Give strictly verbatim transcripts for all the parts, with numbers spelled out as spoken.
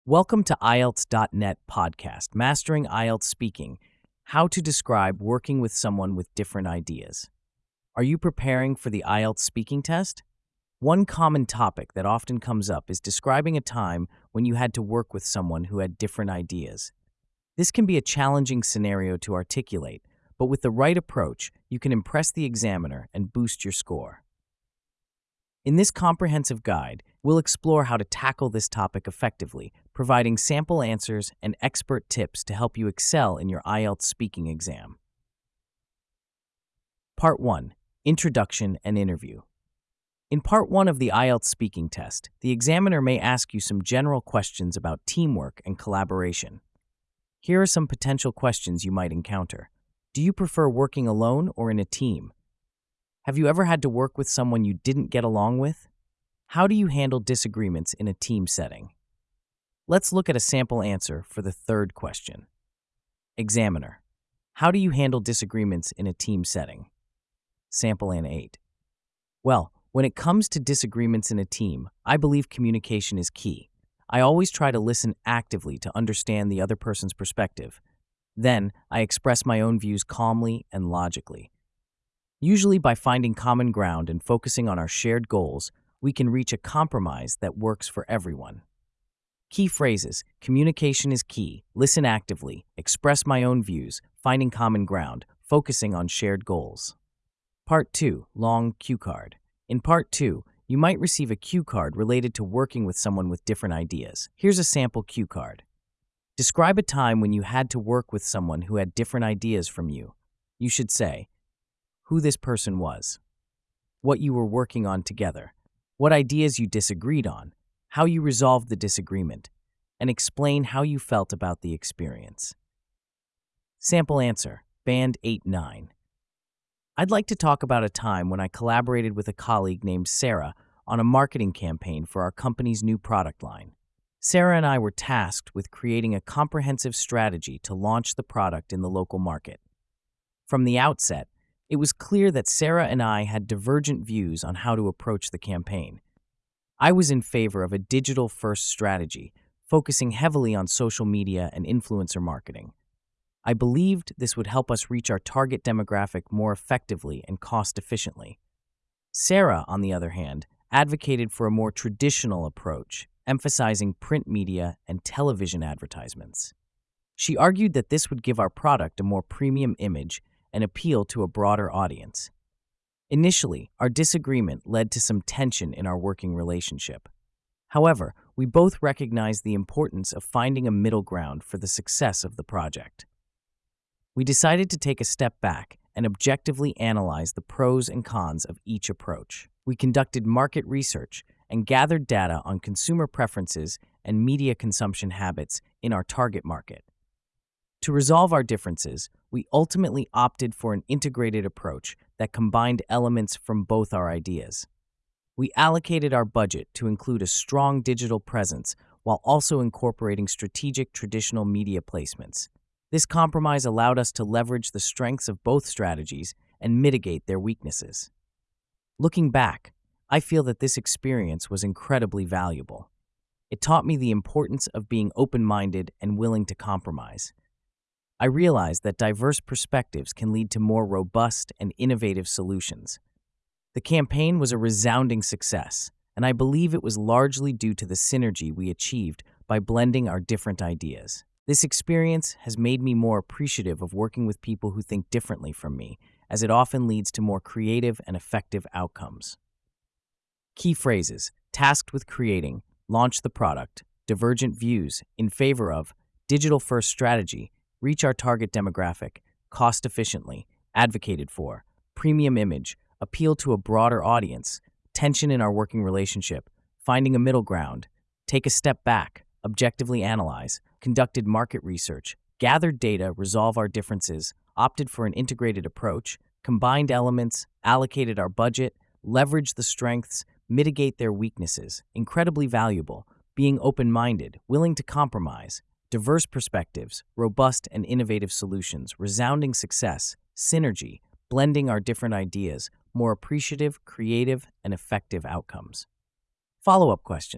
Welcome to I E L T S dot net podcast, Mastering I E L T S Speaking, how to describe working with someone with different ideas. Are you preparing for the I E L T S speaking test? One common topic that often comes up is describing a time when you had to work with someone who had different ideas. This can be a challenging scenario to articulate, but with the right approach, you can impress the examiner and boost your score. In this comprehensive guide, we'll explore how to tackle this topic effectively, providing sample answers and expert tips to help you excel in your I E L T S speaking exam. Part one. Introduction and Interview. In Part one of the I E L T S speaking test, the examiner may ask you some general questions about teamwork and collaboration. Here are some potential questions you might encounter. Do you prefer working alone or in a team? Have you ever had to work with someone you didn't get along with? How do you handle disagreements in a team setting? Let's look at a sample answer for the third question. Examiner: how do you handle disagreements in a team setting? Sample An eight. Well, when it comes to disagreements in a team, I believe communication is key. I always try to listen actively to understand the other person's perspective. Then, I express my own views calmly and logically. Usually by finding common ground and focusing on our shared goals, we can reach a compromise that works for everyone. Key phrases: communication is key, listen actively, express my own views, finding common ground, focusing on shared goals. Part two. Long cue card. In Part two, you might receive a cue card related to working with someone with different ideas. Here's a sample cue card. Describe a time when you had to work with someone who had different ideas from you. You should say who this person was, what you were working on together, what ideas you disagreed on, how you resolved the disagreement, and explain how you felt about the experience. Sample answer, Band eight nine. I'd like to talk about a time when I collaborated with a colleague named Sarah on a marketing campaign for our company's new product line. Sarah and I were tasked with creating a comprehensive strategy to launch the product in the local market. From the outset, it was clear that Sarah and I had divergent views on how to approach the campaign. I was in favor of a digital-first strategy, focusing heavily on social media and influencer marketing. I believed this would help us reach our target demographic more effectively and cost-efficiently. Sarah, on the other hand, advocated for a more traditional approach, emphasizing print media and television advertisements. She argued that this would give our product a more premium image and appeal to a broader audience. Initially, our disagreement led to some tension in our working relationship. However, we both recognized the importance of finding a middle ground for the success of the project. We decided to take a step back and objectively analyze the pros and cons of each approach. We conducted market research and gathered data on consumer preferences and media consumption habits in our target market. To resolve our differences, we ultimately opted for an integrated approach that combined elements from both our ideas. We allocated our budget to include a strong digital presence while also incorporating strategic traditional media placements. This compromise allowed us to leverage the strengths of both strategies and mitigate their weaknesses. Looking back, I feel that this experience was incredibly valuable. It taught me the importance of being open-minded and willing to compromise. I realized that diverse perspectives can lead to more robust and innovative solutions. The campaign was a resounding success, and I believe it was largely due to the synergy we achieved by blending our different ideas. This experience has made me more appreciative of working with people who think differently from me, as it often leads to more creative and effective outcomes. Key phrases: tasked with creating, launch the product, divergent views, in favor of, digital-first strategy, reach our target demographic, cost efficiently, advocated for, premium image, appeal to a broader audience, tension in our working relationship, finding a middle ground, take a step back, objectively analyze, conducted market research, gathered data, resolve our differences, opted for an integrated approach, combined elements, allocated our budget, leveraged the strengths, mitigate their weaknesses, incredibly valuable, being open-minded, willing to compromise, diverse perspectives, robust and innovative solutions, resounding success, synergy, blending our different ideas, more appreciative, creative, and effective outcomes. Follow-up questions.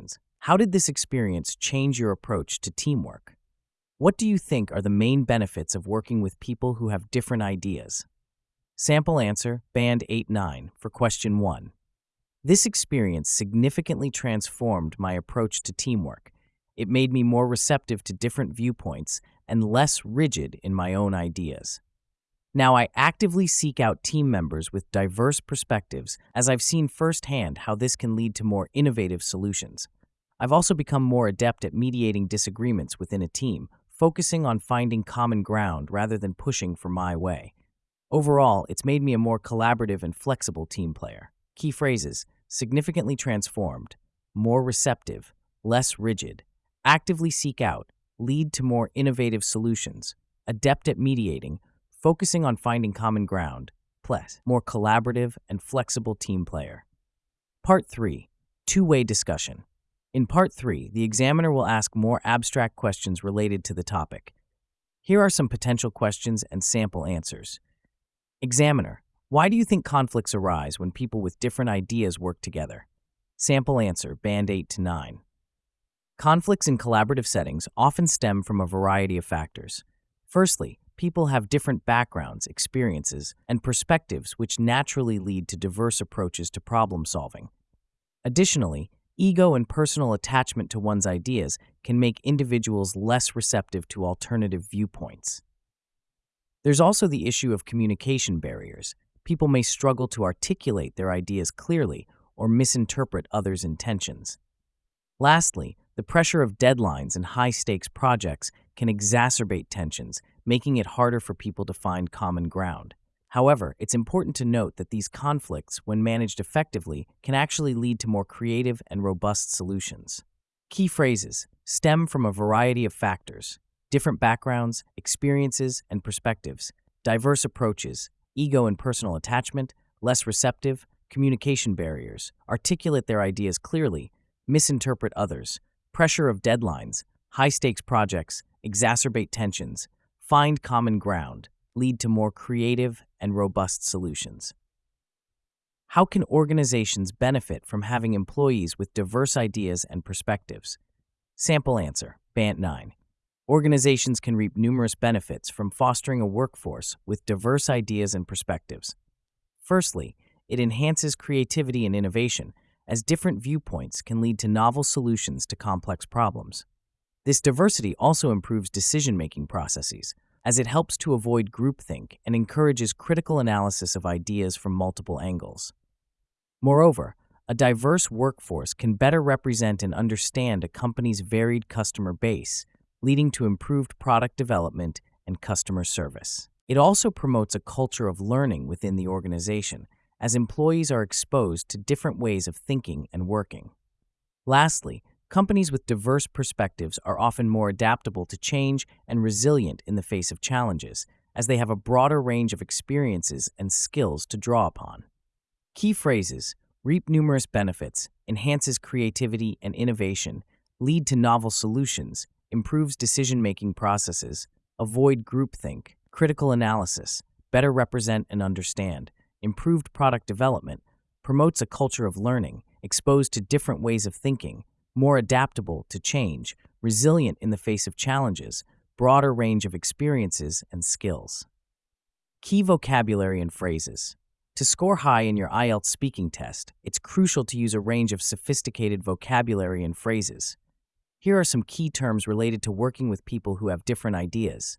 How did this experience change your approach to teamwork? What do you think are the main benefits of working with people who have different ideas? Sample answer, Band eight nine, for question one. This experience significantly transformed my approach to teamwork. It made me more receptive to different viewpoints and less rigid in my own ideas. Now I actively seek out team members with diverse perspectives, as I've seen firsthand how this can lead to more innovative solutions. I've also become more adept at mediating disagreements within a team, focusing on finding common ground rather than pushing for my way. Overall, it's made me a more collaborative and flexible team player. Key phrases: significantly transformed, more receptive, less rigid, actively seek out, lead to more innovative solutions, adept at mediating, focusing on finding common ground, plus more collaborative and flexible team player. Part three. Two-way discussion. In Part three, the examiner will ask more abstract questions related to the topic. Here are some potential questions and sample answers. Examiner: why do you think conflicts arise when people with different ideas work together? Sample answer, Band eight to nine. Conflicts in collaborative settings often stem from a variety of factors. Firstly, people have different backgrounds, experiences, and perspectives which naturally lead to diverse approaches to problem solving. Additionally, ego and personal attachment to one's ideas can make individuals less receptive to alternative viewpoints. There's also the issue of communication barriers. People may struggle to articulate their ideas clearly or misinterpret others' intentions. Lastly, the pressure of deadlines and high-stakes projects can exacerbate tensions, making it harder for people to find common ground. However, it's important to note that these conflicts, when managed effectively, can actually lead to more creative and robust solutions. Key phrases: stem from a variety of factors, different backgrounds, experiences, and perspectives, diverse approaches, ego and personal attachment, less receptive, communication barriers, articulate their ideas clearly, misinterpret others, pressure of deadlines, high-stakes projects, exacerbate tensions, find common ground, lead to more creative and robust solutions. How can organizations benefit from having employees with diverse ideas and perspectives? Sample answer, Band nine. Organizations can reap numerous benefits from fostering a workforce with diverse ideas and perspectives. Firstly, it enhances creativity and innovation, as different viewpoints can lead to novel solutions to complex problems. This diversity also improves decision-making processes, as it helps to avoid groupthink and encourages critical analysis of ideas from multiple angles. Moreover, a diverse workforce can better represent and understand a company's varied customer base, leading to improved product development and customer service. It also promotes a culture of learning within the organization, as employees are exposed to different ways of thinking and working. Lastly, companies with diverse perspectives are often more adaptable to change and resilient in the face of challenges, as they have a broader range of experiences and skills to draw upon. Key phrases: reap numerous benefits, enhances creativity and innovation, lead to novel solutions, improves decision-making processes, avoid groupthink, critical analysis, better represent and understand, improved product development, promotes a culture of learning, exposed to different ways of thinking, more adaptable to change, resilient in the face of challenges, broader range of experiences and skills. Key vocabulary and phrases. To score high in your I E L T S speaking test, it's crucial to use a range of sophisticated vocabulary and phrases. Here are some key terms related to working with people who have different ideas.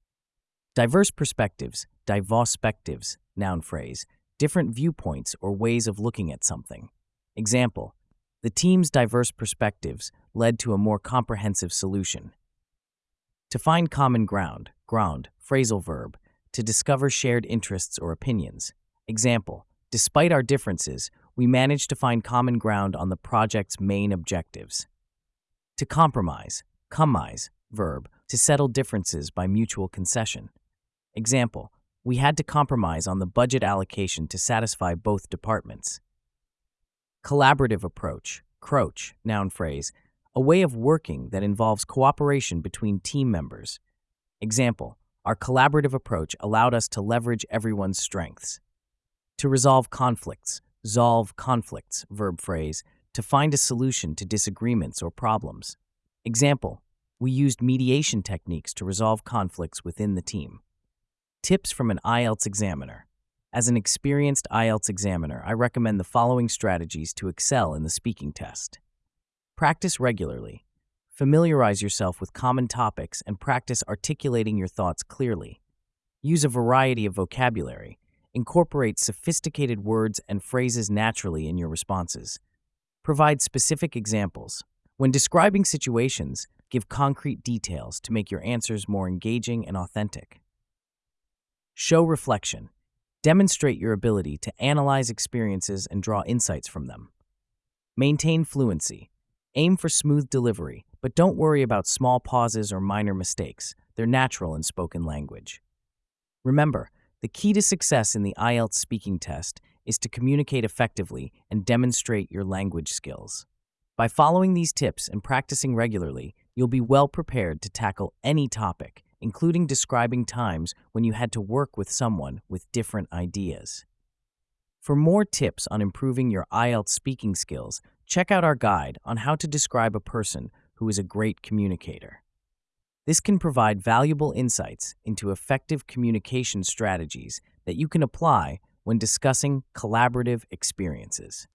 Diverse perspectives, diverspectives, noun phrase, different viewpoints or ways of looking at something. Example: the team's diverse perspectives led to a more comprehensive solution. To find common ground, ground, phrasal verb, to discover shared interests or opinions. Example: despite our differences, we managed to find common ground on the project's main objectives. To compromise, commise, verb, to settle differences by mutual concession. Example: we had to compromise on the budget allocation to satisfy both departments. Collaborative approach, croach, noun phrase, a way of working that involves cooperation between team members. Example: our collaborative approach allowed us to leverage everyone's strengths. To resolve conflicts, solve conflicts, verb phrase, to find a solution to disagreements or problems. Example, we used mediation techniques to resolve conflicts within the team. Tips from an I E L T S examiner. As an experienced I E L T S examiner, I recommend the following strategies to excel in the speaking test. Practice regularly. Familiarize yourself with common topics and practice articulating your thoughts clearly. Use a variety of vocabulary. Incorporate sophisticated words and phrases naturally in your responses. Provide specific examples. When describing situations, give concrete details to make your answers more engaging and authentic. Show reflection. Demonstrate your ability to analyze experiences and draw insights from them. Maintain fluency. Aim for smooth delivery, but don't worry about small pauses or minor mistakes. They're natural in spoken language. Remember, the key to success in the I E L T S speaking test is to communicate effectively and demonstrate your language skills. By following these tips and practicing regularly, you'll be well prepared to tackle any topic, including describing times when you had to work with someone with different ideas. For more tips on improving your I E L T S speaking skills, check out our guide on how to describe a person who is a great communicator. This can provide valuable insights into effective communication strategies that you can apply when discussing collaborative experiences.